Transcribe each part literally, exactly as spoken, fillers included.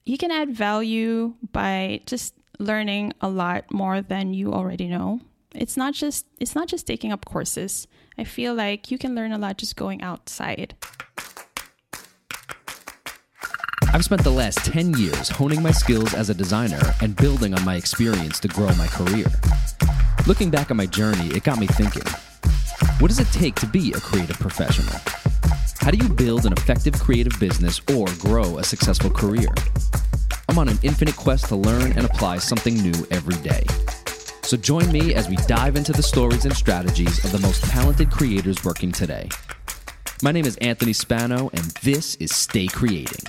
you can add value by just learning a lot more than you already know. It's not just it's not just taking up courses. I feel like you can learn a lot just going outside. I've spent the last ten years honing my skills as a designer and building on my experience to grow my career. Looking back on my journey, it got me thinking, what does it take to be a creative professional? How do you build an effective creative business or grow a successful career? I'm on an infinite quest to learn and apply something new every day. So join me as we dive into the stories and strategies of the most talented creators working today. My name is Anthony Spano, and this is Stay Creating.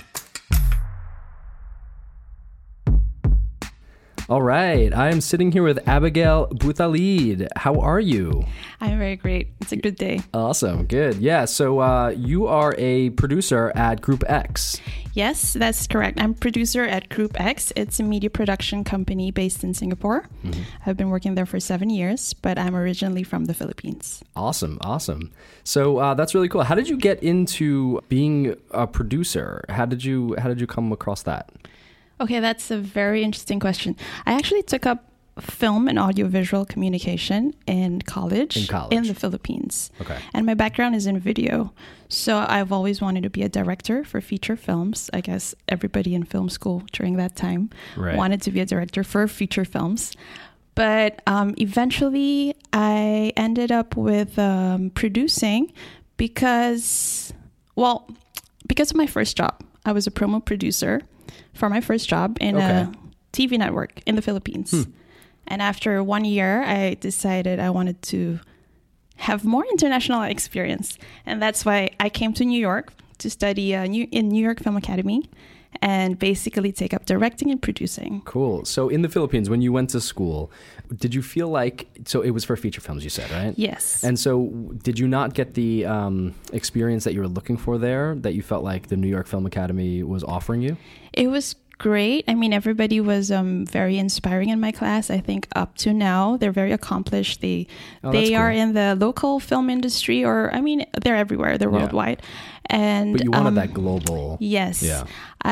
All right, I am sitting here with Abigail Boutalid. How are you? I'm very great. It's a good day. Awesome, good. Yeah, so uh, you are a producer at Group X. Yes, that's correct. I'm producer at Group X. It's a media production company based in Singapore. Mm-hmm. I've been working there for seven years, but I'm originally from the Philippines. Awesome, awesome. So uh, that's really cool. How did you get into being a producer? How did you How did you come across that? Okay, that's a very interesting question. I actually took up film and audiovisual communication in college, in college in the Philippines. Okay. And my background is in video. So I've always wanted to be a director for feature films. I guess everybody in film school during that time right. wanted to be a director for feature films. But um, eventually I ended up with um, producing because, well, because of my first job. I was a promo producer for my first job in okay. a T V network in the Philippines. Hmm. And after one year, I decided I wanted to have more international experience. And that's why I came to New York to study uh, New- in New York Film Academy and basically take up directing and producing. Cool. So in the Philippines, when you went to school, did you feel like, so it was for feature films, you said, right? Yes. And so did you not get the um, experience that you were looking for there, that you felt like the New York Film Academy was offering you? It was great. I mean, everybody was um, very inspiring in my class. I think up to now, they're very accomplished. They oh, they cool. are in the local film industry, or I mean, they're everywhere. They're worldwide. Yeah. And but you wanted um, that global. Yes. Yeah.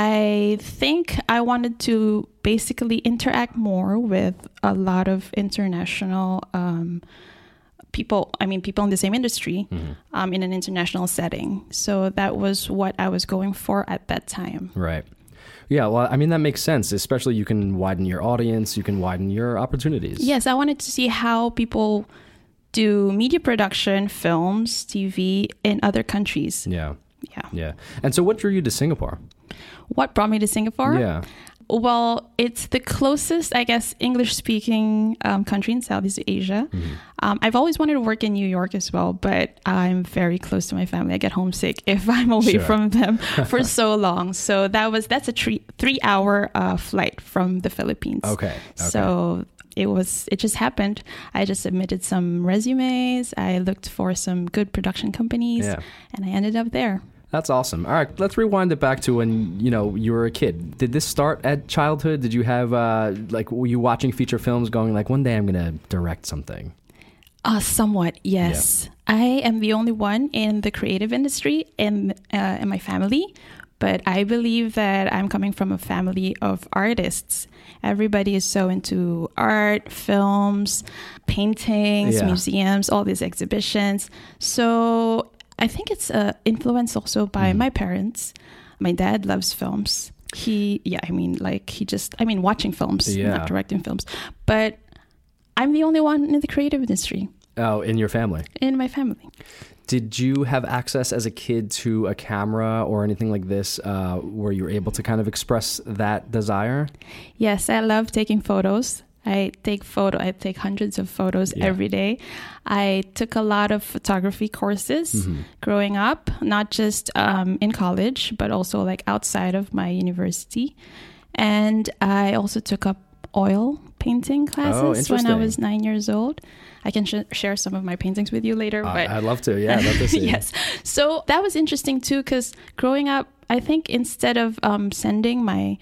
I think I wanted to basically interact more with a lot of international um, people. I mean, people in the same industry mm-hmm. um, in an international setting. So that was what I was going for at that time. Right. Yeah, well, I mean, that makes sense, especially you can widen your audience, you can widen your opportunities. Yes, I wanted to see how people do media production, films, T V in other countries. Yeah. Yeah. Yeah. And so what drew you to Singapore? What brought me to Singapore? Yeah. Well, it's the closest, I guess, English-speaking um, country in Southeast Asia. Mm-hmm. Um, I've always wanted to work in New York as well, but I'm very close to my family. I get homesick if I'm away sure. from them for so long. So that was that's a three three-hour uh, flight from the Philippines. Okay. okay. So it was it just happened. I just submitted some resumes. I looked for some good production companies, yeah. and I ended up there. That's awesome. All right, let's rewind it back to when, you know, you were a kid. Did this start at childhood? Did you have, uh, like, were you watching feature films going like, one day I'm going to direct something? Uh, somewhat, yes. Yeah. I am the only one in the creative industry in, uh, in my family, but I believe that I'm coming from a family of artists. Everybody is so into art, films, paintings, yeah. museums, all these exhibitions. So I think it's uh, influenced also by mm. my parents. My dad loves films. He, yeah, I mean, like he just, I mean, watching films, yeah. not directing films. But I'm the only one in the creative industry. Oh, in your family? In my family. Did you have access as a kid to a camera or anything like this uh, where you were able to kind of express that desire? Yes, I love taking photos. I take photo. I take hundreds of photos yeah. every day. I took a lot of photography courses mm-hmm. growing up, not just um, in college, but also like outside of my university. And I also took up oil painting classes oh, when I was nine years old. I can sh- share some of my paintings with you later. Uh, but I'd love to. Yeah, I'd love to see. Yes. So that was interesting too, because growing up, I think instead of um, sending my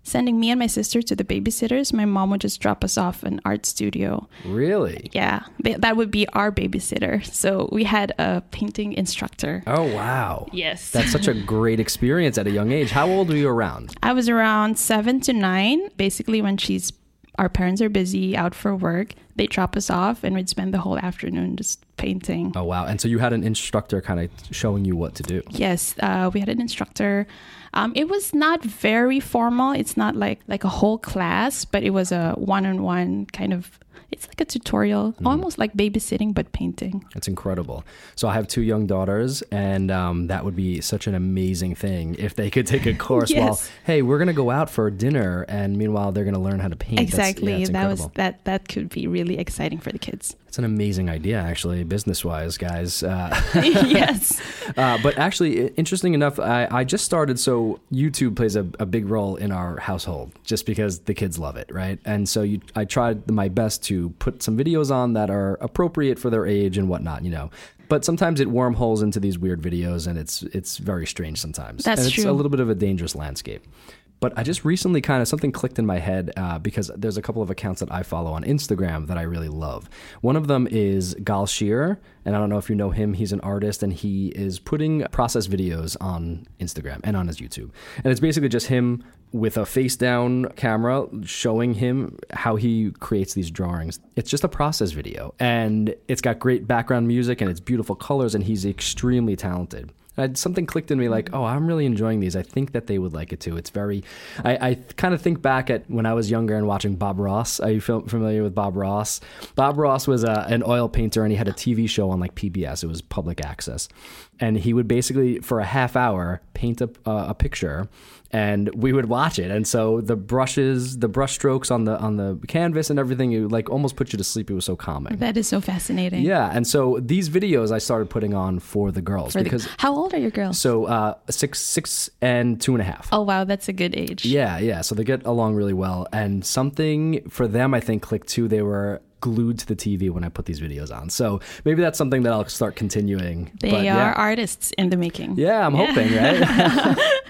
sending me and my sister to the babysitters, my mom would just drop us off an art studio. Really? Yeah, th- that would be our babysitter. So we had a painting instructor. Oh, wow. Yes. That's such a great experience at a young age. How old were you around? I was around seven to nine, basically when she's our parents are busy out for work. They drop us off and we'd spend the whole afternoon just painting. Oh, wow. And so you had an instructor kind of showing you what to do. Yes, uh, we had an instructor. Um, it was not very formal. It's not like, like a whole class, but it was a one-on-one kind of, it's like a tutorial, mm. almost like babysitting, but painting. It's incredible. So I have two young daughters, and um, that would be such an amazing thing if they could take a course Yes. while, hey, we're going to go out for dinner, and meanwhile, they're going to learn how to paint. Exactly. That's, yeah, that incredible. was that. That could be really exciting for the kids. It's an amazing idea, actually, business-wise, guys. Uh, Yes. uh, but actually, interesting enough, I, I just started, so YouTube plays a, a big role in our household, just because the kids love it, right? And so you, I tried my best to put some videos on that are appropriate for their age and whatnot, you know. But sometimes it wormholes into these weird videos, and it's it's very strange sometimes. That's and it's true. a little bit of a dangerous landscape. But I just recently kind of, something clicked in my head uh, because there's a couple of accounts that I follow on Instagram that I really love. One of them is Gal Shear, and I don't know if you know him. He's an artist, and he is putting process videos on Instagram and on his YouTube. And it's basically just him with a face down camera showing him how he creates these drawings. It's just a process video, and it's got great background music, and it's beautiful colors, and he's extremely talented. And something clicked in me like, oh, I'm really enjoying these. I think that they would like it too. It's very, I, I kind of think back at when I was younger and watching Bob Ross. Are you familiar with Bob Ross? Bob Ross was a, an oil painter, and he had a T V show on like P B S. It was public access. And he would basically, for a half hour, paint a, uh, a picture, and we would watch it. And so the brushes, the brush strokes on the on the canvas and everything, it like almost put you to sleep. It was so calming. That is so fascinating. Yeah. And so these videos I started putting on for the girls. For because the, how old are your girls? So uh, six, six and two and a half. Oh, wow. That's a good age. Yeah, yeah. So they get along really well. And something for them, I think, clicked too. They were glued to the T V when I put these videos on. So maybe that's something that I'll start continuing. They but, are yeah. artists in the making. Yeah, I'm yeah. hoping, right?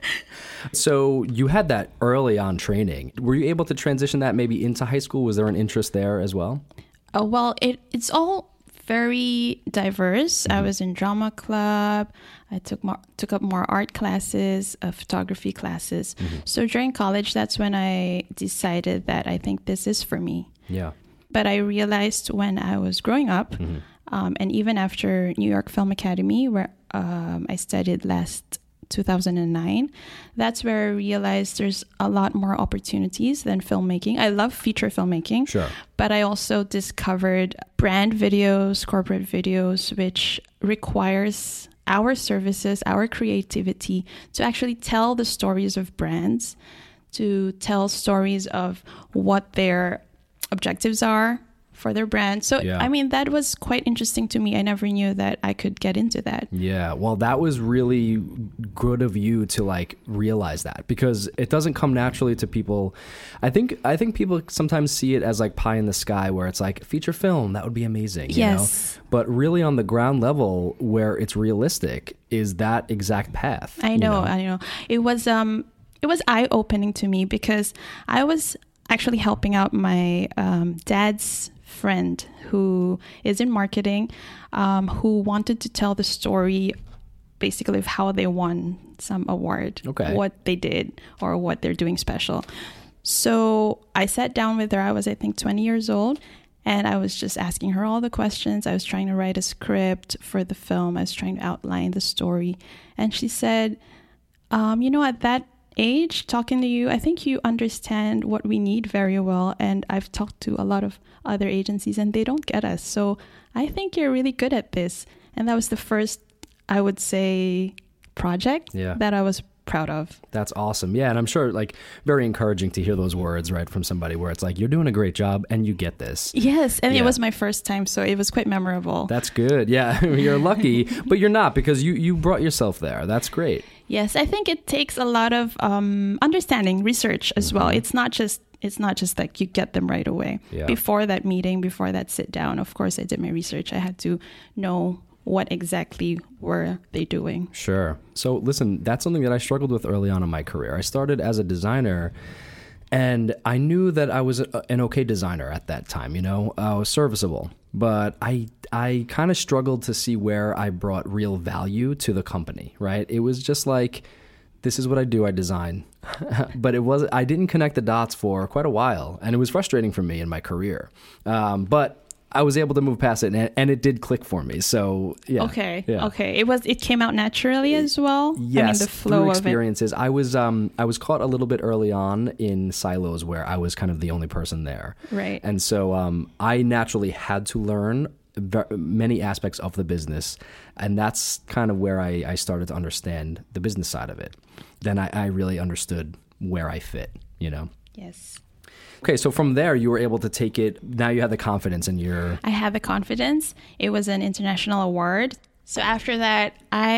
So you had that early on training. Were you able to transition that maybe into high school? Was there an interest there as well? Oh, well, it it's all very diverse. Mm-hmm. I was in drama club. I took more, took up more art classes, uh, photography classes. Mm-hmm. So during college, that's when I decided that I think this is for me. Yeah. But I realized when I was growing up, mm-hmm. um, and even after New York Film Academy, where um, I studied last two thousand nine, that's where I realized there's a lot more opportunities than filmmaking. I love feature filmmaking, sure. But I also discovered brand videos, corporate videos, which requires our services, our creativity to actually tell the stories of brands, to tell stories of what their objectives are for their brand. So, yeah. I mean, that was quite interesting to me. I never knew that I could get into that. Yeah. Well, that was really good of you to like realize that, because it doesn't come naturally to people. I think, I think people sometimes see it as like pie in the sky, where it's like feature film, that would be amazing. You yes. know? But really on the ground level where it's realistic is that exact path. I know, you know? I know. It was, um, it was eye-opening to me, because I was actually helping out my um, dad's friend who is in marketing, um, who wanted to tell the story basically of how they won some award, okay. what they did or what they're doing special. So I sat down with her. I was, I think, twenty years old. And I was just asking her all the questions. I was trying to write a script for the film. I was trying to outline the story. And she said, um, you know, at that age, talking to you, I think you understand what we need very well. And I've talked to a lot of other agencies and they don't get us. So I think you're really good at this. And that was the first, I would say, project yeah. that I was proud of. That's awesome. Yeah. And I'm sure like very encouraging to hear those words, right, from somebody where it's like, you're doing a great job and you get this. Yes. And yeah. it was my first time. So it was quite memorable. That's good. Yeah. You're lucky, but you're not, because you, you brought yourself there. That's great. Yes. I think it takes a lot of um, understanding, research as mm-hmm. well. It's not just It's not just like you get them right away. Yeah. Before that meeting, before that sit down, of course, I did my research. I had to know what exactly were they doing. Sure. So listen, that's something that I struggled with early on in my career. I started as a designer And I knew that I was a, an okay designer at that time, you know, I was serviceable, but I, I kind of struggled to see where I brought real value to the company, right? It was just like, this is what I do, I design. But it was, I didn't connect the dots for quite a while, and it was frustrating for me in my career. Um, but I was able to move past it, and, and it did click for me. So yeah. Okay. Yeah. Okay. It was. It came out naturally as well. Yes. I mean, the flow through of experiences. I was um I was caught a little bit early on in silos where I was kind of the only person there. Right. And so um I naturally had to learn ve- many aspects of the business, and that's kind of where I, I started to understand the business side of it. Then I, I really understood where I fit. You know. Yes. Okay, so from there, you were able to take it. Now you have the confidence in your... I had the confidence. It was an international award. So after that,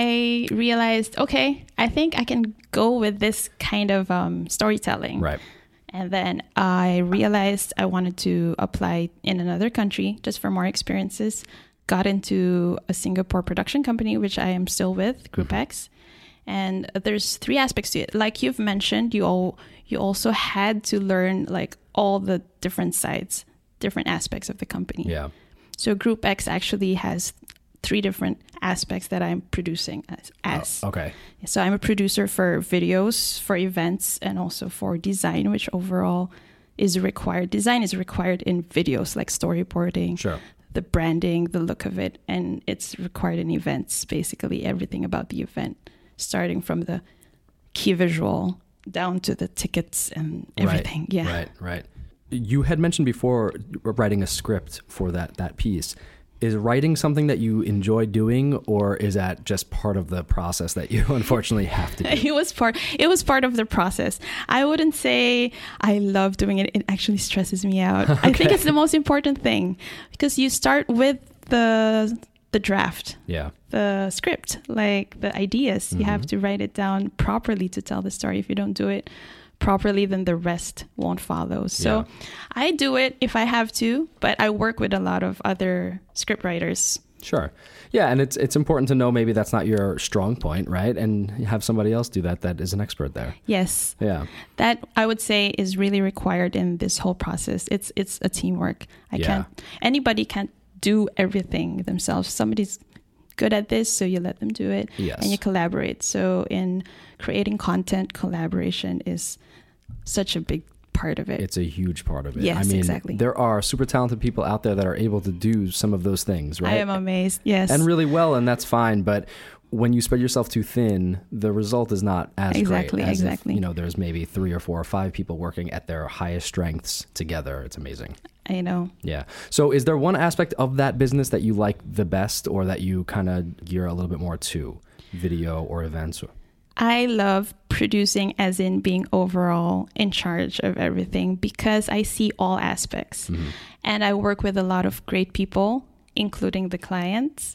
I realized, okay, I think I can go with this kind of um, storytelling. Right. And then I realized I wanted to apply in another country just for more experiences. Got into a Singapore production company, which I am still with, Group Mm-hmm. X. And there's three aspects to it. Like you've mentioned, you all you also had to learn like all the different sides, different aspects of the company. Yeah. So Group X actually has three different aspects that I'm producing as. as. Oh, okay. So I'm a producer for videos, for events, and also for design, which overall is required. Design is required in videos, like storyboarding, Sure. the branding, the look of it, and it's required in events, basically everything about the event, starting from the key visual down to the tickets and everything. Right, yeah. Right, right. You had mentioned before writing a script for that that piece. Is writing something that you enjoy doing, or is that just part of the process that you unfortunately have to do? It was part it was part of the process. I wouldn't say I love doing it. It actually stresses me out. Okay. I think it's the most important thing, because you start with the the draft. Yeah. The script, like the ideas. Mm-hmm. You have to write it down properly to tell the story. If you don't do it properly, then the rest won't follow. So yeah. I do it if I have to, but I work with a lot of other script writers. Sure. Yeah, and it's it's important to know maybe that's not your strong point, right? And have somebody else do that that is an expert there. Yes. Yeah. That, I would say, is really required in this whole process. It's it's a teamwork. I yeah. can't anybody can't do everything themselves. Somebody's good at this, so you let them do it. Yes. And you collaborate. So in creating content, collaboration is such a big part of it. It's a huge part of it. Yes, I mean, exactly. There are super talented people out there that are able to do some of those things, right? I am amazed, yes. And really well, and that's fine. But when you spread yourself too thin, the result is not as exactly, great as exactly. if, you know, there's maybe three or four or five people working at their highest strengths together. It's amazing. I know. Yeah. So is there one aspect of that business that you like the best, or that you kind of gear a little bit more to, video or events? I love producing, as in being overall in charge of everything, because I see all aspects. Mm-hmm. And I work with a lot of great people, including the clients.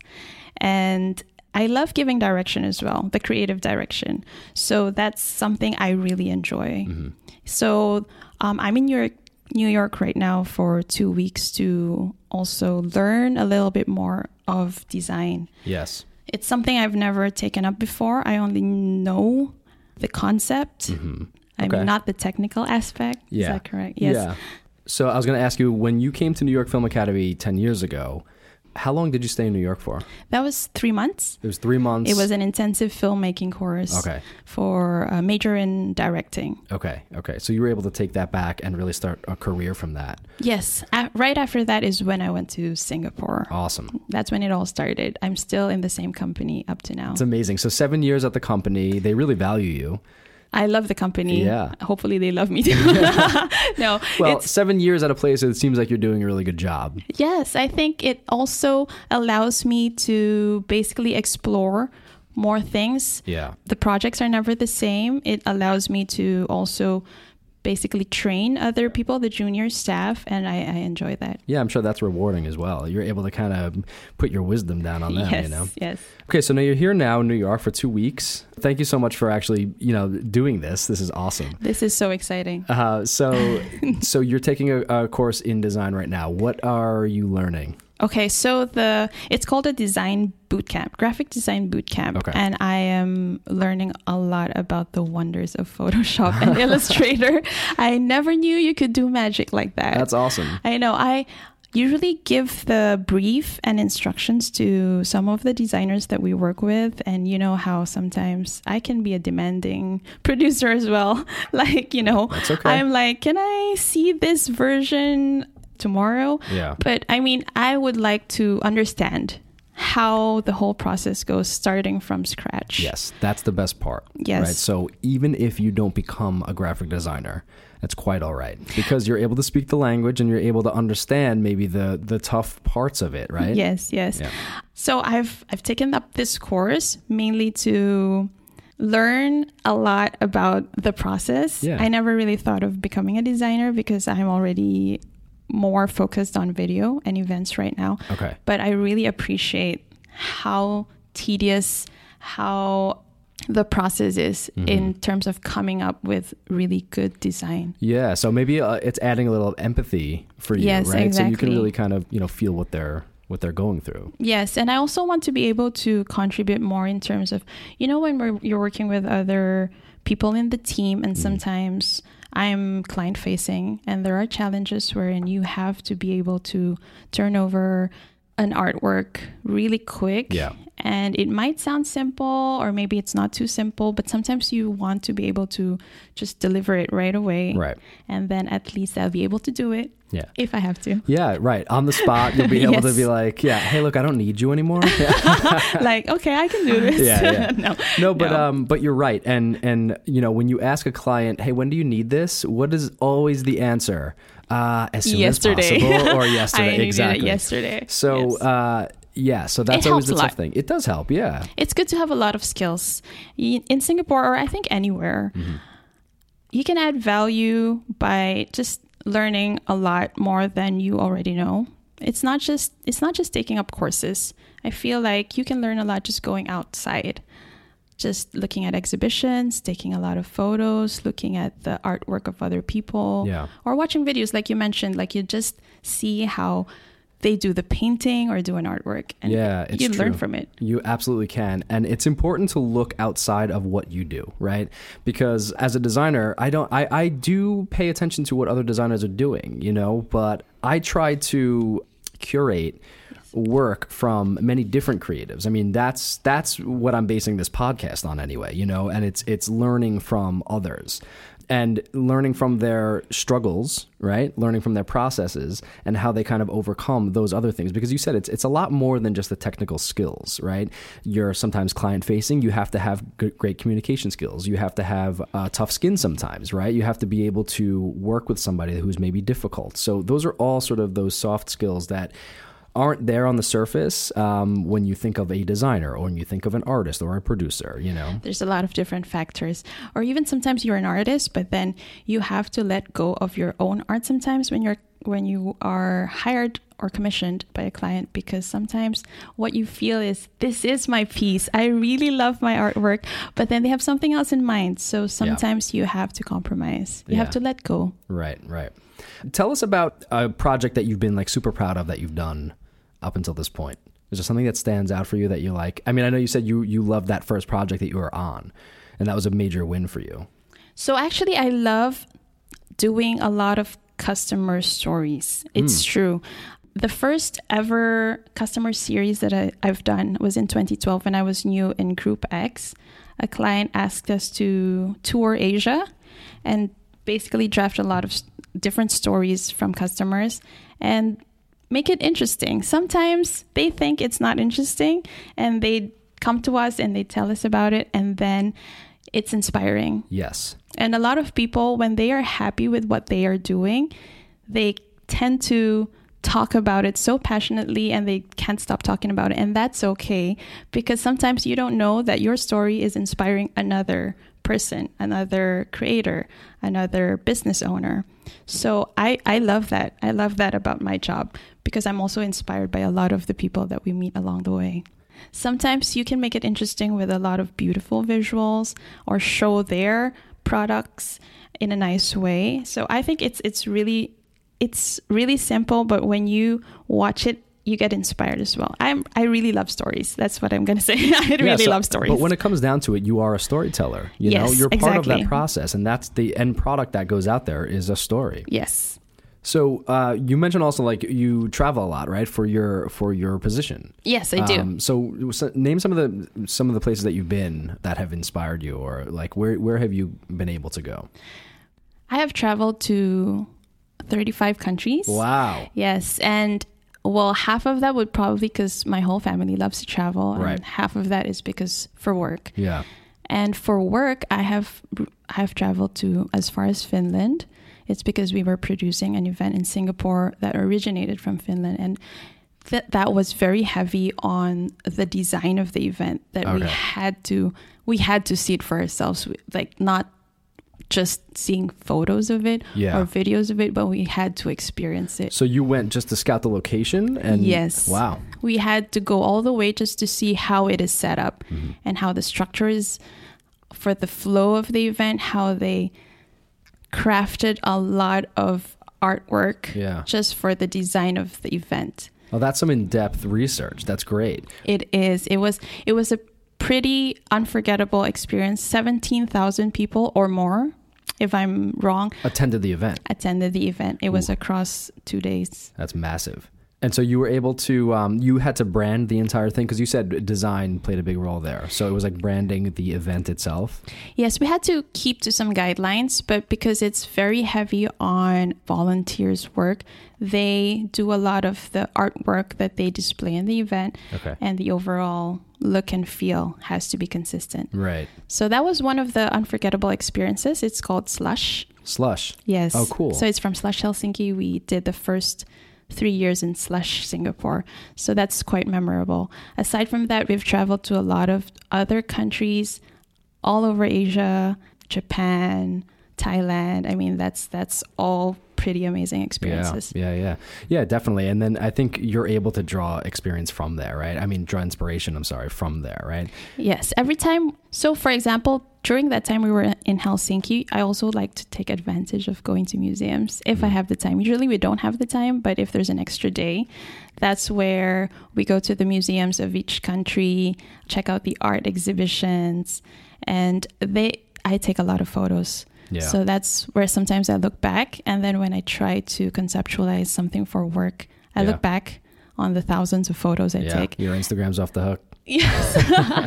And I love giving direction as well, the creative direction. So that's something I really enjoy. Mm-hmm. So um, I'm in New York, New York right now for two weeks to also learn a little bit more of design. Yes. It's something I've never taken up before. I only know the concept. Mm-hmm. I okay. mean, not the technical aspect. Yeah. Is that correct? Yes. Yeah. So I was going to ask you, when you came to New York Film Academy ten years ago, how long did you stay in New York for? That was three months. It was three months. It was an intensive filmmaking course. Okay. For a major in directing. Okay. Okay. So you were able to take that back and really start a career from that. Yes. A- right after that is when I went to Singapore. Awesome. That's when it all started. I'm still in the same company up to now. It's amazing. So seven years at the company, they really value you. I love the company. Yeah. Hopefully they love me too. No. Well, it's, seven years at a place, it seems like you're doing a really good job. Yes. I think it also allows me to basically explore more things. Yeah. The projects are never the same. It allows me to also basically train other people, the junior staff, and I, I enjoy that. Yeah, I'm sure that's rewarding as well. You're able to kind of put your wisdom down on them, yes, you know? Yes. Okay, so now you're here now in New York for two weeks. Thank you so much for actually, you know, doing this. This is awesome. This is so exciting. Uh, so, so you're taking a, a course in design right now. What are you learning? Okay, so the it's called a design bootcamp, graphic design bootcamp, Okay. and I am learning a lot about the wonders of Photoshop and Illustrator. I never knew you could do magic like that. That's awesome. I know. I usually give the brief and instructions to some of the designers that we work with, and you know how sometimes I can be a demanding producer as well. Like, you know, That's okay. I'm like, can I see this version tomorrow? Yeah. But I mean, I would like to understand how the whole process goes, starting from scratch. Yes, that's the best part. Yes. Right. So even if you don't become a graphic designer, that's quite all right, because you're able to speak the language and you're able to understand maybe the the tough parts of it, right? Yes, yes. Yeah. So I've I've taken up this course mainly to learn a lot about the process. Yeah. I never really thought of becoming a designer because I'm already more focused on video and events right now. Okay. But I really appreciate how tedious, how the process is Mm-hmm. in terms of coming up with really good design. Yeah. So maybe uh, it's adding a little empathy for you, Yes, right? So you can exactly. really kind of, you know, feel what they're what they're going through. Yes, and I also want to be able to contribute more in terms of, you know, when we're, you're working with other people in the team, and sometimes I'm client facing, and there are challenges wherein you have to be able to turn over an artwork really quick. Yeah. And it might sound simple, or maybe it's not too simple, but sometimes you want to be able to just deliver it right away. Right. And then at least I'll be able to do it Yeah. if I have to. Yeah, right. On the spot, you'll be able to Yes. be like, yeah, hey, look, I don't need you anymore. Yeah. Like, okay, I can do this. Yeah, yeah. no, No, but no. um, but you're right, and and you know, when you ask a client, hey, when do you need this? What is always the answer? Uh, as soon Yesterday. as possible, or yesterday. I needed exactly. it yesterday. So Yes. uh, yeah, so that's It always helps the a tough lot. thing. It does help, yeah. It's good to have a lot of skills. Y- In Singapore, or I think anywhere, Mm-hmm. you can add value by just learning a lot more than you already know. It's not just it's not just taking up courses. I feel like you can learn a lot just going outside, just looking at exhibitions, taking a lot of photos, looking at the artwork of other people, Yeah. or watching videos like you mentioned. Like, you just see how they do the painting or do an artwork, and Yeah, it's you learn true. from it. You absolutely can. And it's important to look outside of what you do, right? Because as a designer, I don't I, I do pay attention to what other designers are doing, you know, but I try to curate work from many different creatives. I mean, that's that's what I'm basing this podcast on anyway, you know, and it's it's learning from others. And learning from their struggles, right? Learning from their processes and how they kind of overcome those other things. Because you said it's it's a lot more than just the technical skills, right? You're sometimes client facing. You have to have good, great communication skills. You have to have uh, tough skin sometimes, right? You have to be able to work with somebody who's maybe difficult. So those are all sort of those soft skills that aren't there on the surface um, when you think of a designer or when you think of an artist or a producer, you know? There's a lot of different factors. Or even sometimes you're an artist, but then you have to let go of your own art sometimes when you're when you are hired or commissioned by a client, because sometimes what you feel is, this is my piece. I really love my artwork, but then they have something else in mind. So sometimes you have to compromise. You Yeah. have to let go. Right, right. Tell us about a project that you've been like super proud of that you've done up until this point. Is there something that stands out for you that you like? I mean, I know you said you you loved that first project that you were on, and that was a major win for you. So actually, I love doing a lot of customer stories. It's true. The first ever customer series that I, I've done was in twenty twelve when I was new in Group X. A client asked us to tour Asia and basically draft a lot of s- different stories from customers and make it interesting. Sometimes they think it's not interesting and they come to us and they tell us about it, and then it's inspiring. Yes. And a lot of people, when they are happy with what they are doing, they tend to talk about it so passionately and they can't stop talking about it. And that's okay, because sometimes you don't know that your story is inspiring another person, another creator, another business owner. So I, I love that. I love that about my job, because I'm also inspired by a lot of the people that we meet along the way. Sometimes you can make it interesting with a lot of beautiful visuals or show their products in a nice way. So I think it's it's really it's really simple, but when you watch it you get inspired as well. I'm I really love stories. That's what I'm going to say. I really yeah, so, love stories. But when it comes down to it, you are a storyteller. You yes, know, you're part exactly. of that process, and that's the end product that goes out there is a story. Yes. So uh, you mentioned also like you travel a lot, right? For your for your position. Yes, I do. Um, so, so name some of the some of the places that you've been that have inspired you, or like where where have you been able to go? I have traveled to thirty-five countries. Wow. Yes, and well, half of that would probably because my whole family loves to travel, and right. half of that is because for work. Yeah. And for work, I have I have traveled to as far as Finland. It's because we were producing an event in Singapore that originated from Finland, and that that was very heavy on the design of the event. That okay. we had to we had to see it for ourselves, like not just seeing photos of it yeah. or videos of it, but we had to experience it. So you went just to scout the location, and yes, wow, we had to go all the way just to see how it is set up mm-hmm. and how the structure is for the flow of the event, how they crafted a lot of artwork yeah. just for the design of the event. Oh, that's some in-depth research. That's great. It is. It was it was a pretty unforgettable experience. seventeen thousand people or more, if I'm wrong, attended the event. Attended the event. It was Ooh. across two days. That's massive. And so you were able to, um, you had to brand the entire thing because you said design played a big role there. So it was like branding the event itself. Yes, we had to keep to some guidelines, but because it's very heavy on volunteers' work, they do a lot of the artwork that they display in the event. Okay. And the overall look and feel has to be consistent. Right. So that was one of the unforgettable experiences. It's called Slush. Slush. Yes. Oh, cool. So it's from Slush Helsinki. We did the first three years in Slush Singapore. So that's quite memorable. Aside from that, we've traveled to a lot of other countries all over Asia, Japan, Thailand. I mean, that's that's all pretty amazing experiences. Yeah, yeah, yeah. Yeah, definitely. And then I think you're able to draw experience from there, right? I mean, draw inspiration, I'm sorry, from there, right? Yes. Every time. So, for example, during that time we were in Helsinki, I also like to take advantage of going to museums if mm. I have the time. Usually we don't have the time, but if there's an extra day, that's where we go to the museums of each country, check out the art exhibitions, and they I take a lot of photos. Yeah. So that's where sometimes I look back, and then when I try to conceptualize something for work, I yeah. look back on the thousands of photos I yeah. take. Your Instagram's off the hook. Yes.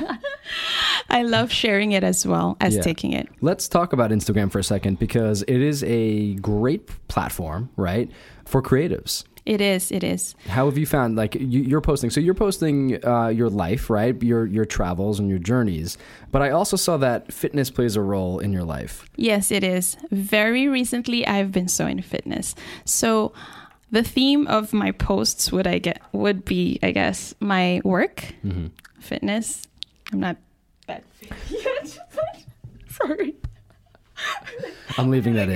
I love sharing it as well as yeah. taking it. Let's talk about Instagram for a second, because it is a great platform, right, for creatives. It is. It is. How have you found, like, you, you're posting, so you're posting uh, your life, right? Your your travels and your journeys. But I also saw that fitness plays a role in your life. Yes, it is. Very recently, I've been so into fitness. So the theme of my posts would I get would be, I guess, my work, mm-hmm. fitness. I'm not that fit yet. Sorry. I'm leaving that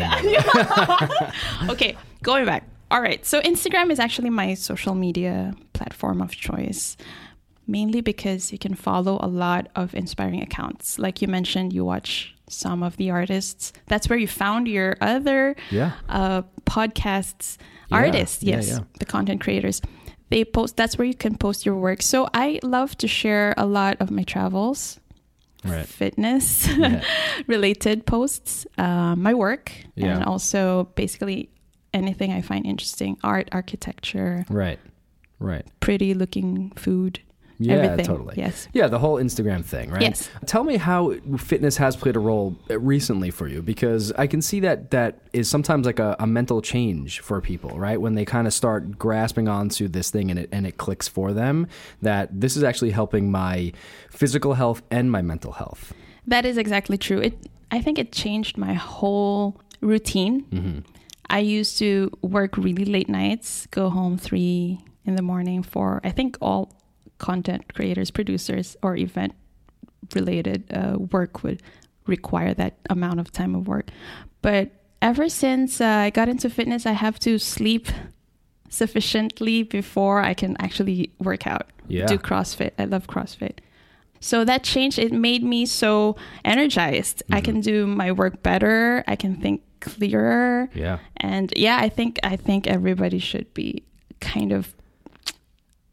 in. Okay, going back. All right. So Instagram is actually my social media platform of choice, mainly because you can follow a lot of inspiring accounts. Like you mentioned, you watch some of the artists. That's where you found your other yeah. uh, podcasts, yeah. artists. Yes, yeah, yeah. The content creators. They post. That's where you can post your work. So I love to share a lot of my travels. Right. Fitness yeah. related posts, uh, my work, yeah. and also basically anything I find interesting, art, architecture. Right, right. Pretty looking food. Yeah, everything. Totally. Yes. Yeah, the whole Instagram thing, right? Yes. Tell me how fitness has played a role recently for you, because I can see that that is sometimes like a, a mental change for people, right? When they kind of start grasping onto this thing and it and it clicks for them, that this is actually helping my physical health and my mental health. That is exactly true. It. I think it changed my whole routine. Mm-hmm. I used to work really late nights, go home three in the morning for, I think all content creators, producers, or event related uh, work would require that amount of time of work. But ever since uh, I got into fitness, I have to sleep sufficiently before I can actually work out, yeah. do CrossFit. I love CrossFit. So that changed. It made me so energized. Mm-hmm. I can do my work better. I can think clearer. Yeah. And yeah, I think I think everybody should be kind of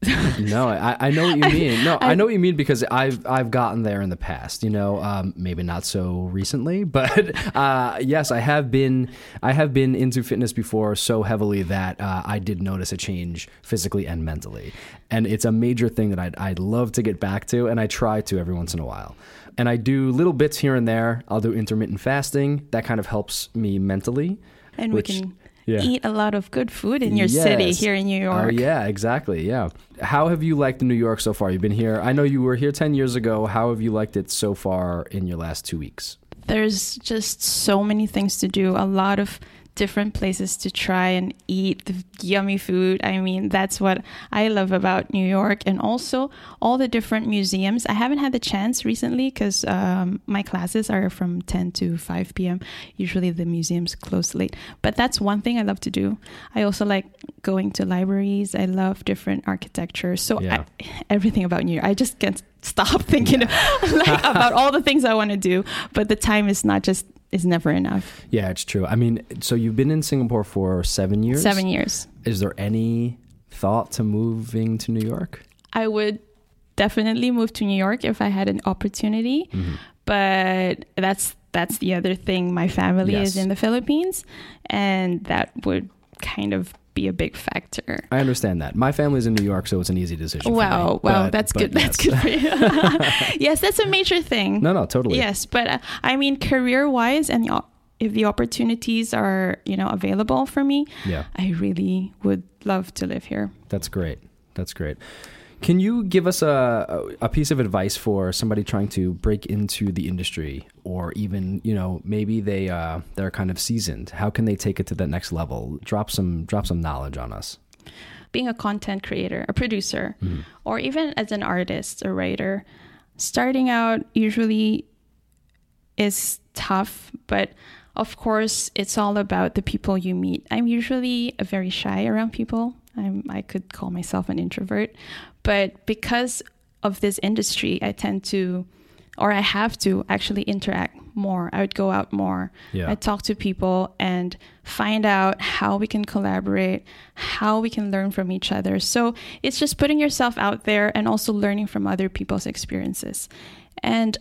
No, I, I know what you mean. No, I, I know what you mean because I've I've gotten there in the past. You know, um, maybe not so recently, but uh, yes, I have been. I have been into fitness before so heavily that uh, I did notice a change physically and mentally, and it's a major thing that I'd I'd love to get back to, and I try to every once in a while. And I do little bits here and there. I'll do intermittent fasting. That kind of helps me mentally. And which, we can yeah. eat a lot of good food in your yes. city here in New York. Oh, yeah, exactly. Yeah. How have you liked New York so far? You've been here. I know you were here ten years ago. How have you liked it so far in your last two weeks? There's just so many things to do. A lot of different places to try and eat the yummy food. I mean, that's what I love about New York. And also all the different museums. I haven't had the chance recently because um, my classes are from ten to five p.m. Usually the museums close late. But that's one thing I love to do. I also like going to libraries. I love different architecture. So yeah. I, everything about New York. I just can't stop thinking yeah. like, about all the things I want to do. But the time is not just is never enough. Yeah, it's true. I mean, so you've been in Singapore for seven years? Seven years. Is there any thought to moving to New York? I would definitely move to New York if I had an opportunity. Mm-hmm. But that's that's the other thing. My family yes. is in the Philippines, and that would kind of be a big factor. I understand that. My family's in New York, so it's an easy decision. Wow, for me. wow, but, that's but good. Yes. That's good for you. Yes, that's a major thing. No, no, totally. Yes, but uh, I mean, career-wise, and uh, if the opportunities are, you know, available for me, yeah. I really would love to live here. That's great. That's great. Can you give us a, a piece of advice for somebody trying to break into the industry, or even, you know, maybe they uh, they're kind of seasoned? How can they take it to that next level? Drop some drop some knowledge on us. Being a content creator, a producer, mm-hmm. or even as an artist, a writer, starting out usually is tough, but of course, it's all about the people you meet. I'm usually very shy around people. I'm, I could call myself an introvert. But because of this industry, I tend to, or I have to actually interact more. I would go out more. Yeah. I talk to people and find out how we can collaborate, how we can learn from each other. So it's just putting yourself out there and also learning from other people's experiences. And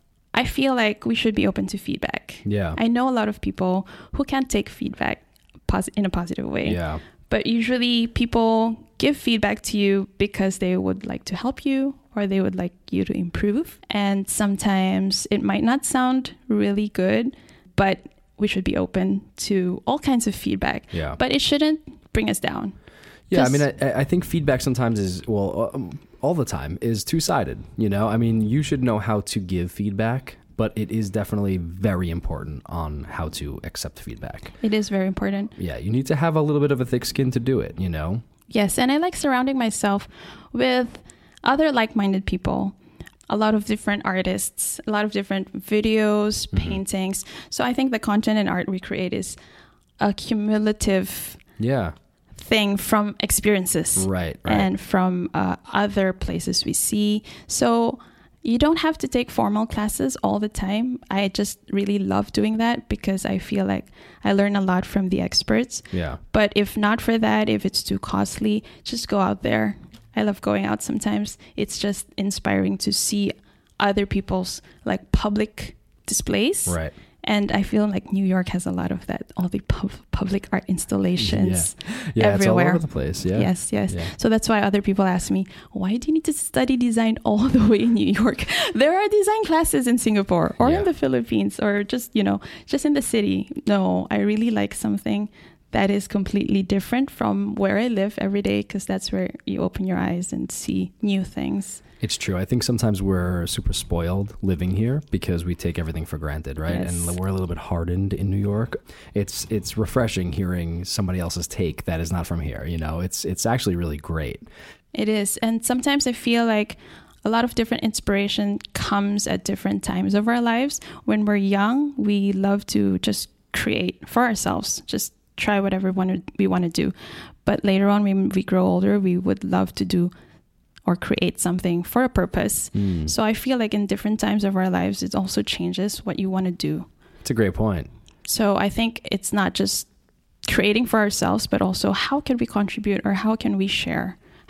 I feel like we should be open to feedback. Yeah. I know a lot of people who can't take feedback pos- in a positive way. Yeah. But usually people give feedback to you because they would like to help you or they would like you to improve. And sometimes it might not sound really good, but we should be open to all kinds of feedback. Yeah. But it shouldn't bring us down. Yeah, I mean, I, I think feedback sometimes is, well, um, all the time is two-sided, you know? I mean, you should know how to give feedback, but it is definitely very important on how to accept feedback. It is very important. Yeah, you need to have a little bit of a thick skin to do it, you know? Yes, and I like surrounding myself with other like-minded people, a lot of different artists, a lot of different videos, mm-hmm. paintings. So I think the content and art we create is a cumulative yeah. thing from experiences. Right, right. And from uh, other places we see. So you don't have to take formal classes all the time. I just really love doing that because I feel like I learn a lot from the experts. Yeah. But if not for that, if it's too costly, just go out there. I love going out sometimes. It's just inspiring to see other people's like public displays. Right. And I feel like New York has a lot of that, all the pub- public art installations yeah. Yeah, everywhere. It's all over the place. Yeah. Yes, yes. Yeah. So that's why other people ask me, why do you need to study design all the way in New York? There are design classes in Singapore or yeah. in the Philippines or just, you know, just in the city. No, I really like something that is completely different from where I live every day because that's where you open your eyes and see new things. It's true. I think sometimes we're super spoiled living here because we take everything for granted, right? Yes. And we're a little bit hardened in New York. It's it's refreshing hearing somebody else's take that is not from here. You know, it's it's actually really great. It is. And sometimes I feel like a lot of different inspiration comes at different times of our lives. When we're young, we love to just create for ourselves, just try whatever we want to do. But later on, when we grow older, we would love to do or create something for a purpose. Mm. So I feel like in different times of our lives, it also changes what you want to do. It's a great point. So I think it's not just creating for ourselves, but also how can we contribute or how can we share?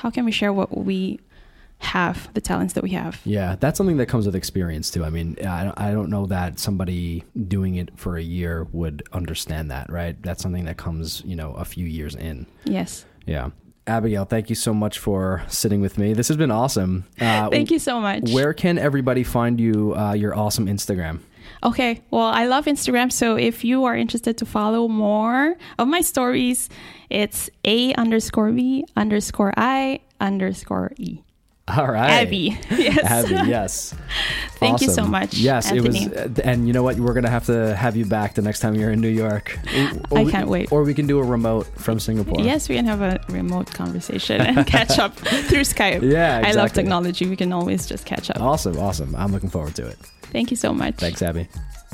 how can we share what we have, the talents that we have? Yeah, that's something that comes with experience too. I mean, I, I don't know that somebody doing it for a year would understand that, right? That's something that comes, you know, a few years in. Yes. Yeah. Abigail, thank you so much for sitting with me. This has been awesome. Uh, thank you so much. Where can everybody find you, uh, your awesome Instagram? Okay, well, I love Instagram. So if you are interested to follow more of my stories, it's A underscore V underscore I underscore E. All right. Abby. Yes. Abby, yes. Thank awesome. you so much. Yes, Anthony. it was. And you know what? We're going to have to have you back the next time you're in New York. Or I we, can't wait. Or we can do a remote from Singapore. Yes, we can have a remote conversation and catch up through Skype. Yeah, exactly. I love technology. We can always just catch up. Awesome, awesome. I'm looking forward to it. Thank you so much. Thanks, Abby.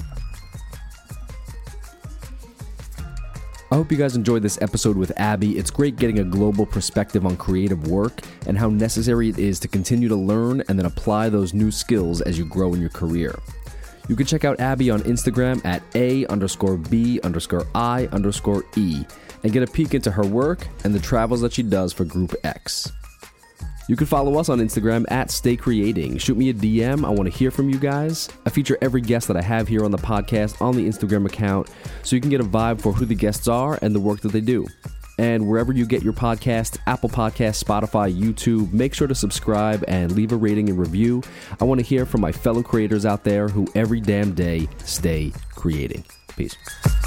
I hope you guys enjoyed this episode with Abby. It's great getting a global perspective on creative work and how necessary it is to continue to learn and then apply those new skills as you grow in your career. You can check out Abby on Instagram at A underscore B underscore I underscore E and get a peek into her work and the travels that she does for Group X. You can follow us on Instagram at Stay Creating. Shoot me a D M. I want to hear from you guys. I feature every guest that I have here on the podcast on the Instagram account so you can get a vibe for who the guests are and the work that they do. And wherever you get your podcast, Apple Podcasts, Spotify, YouTube, make sure to subscribe and leave a rating and review. I want to hear from my fellow creators out there who every damn day stay creating. Peace.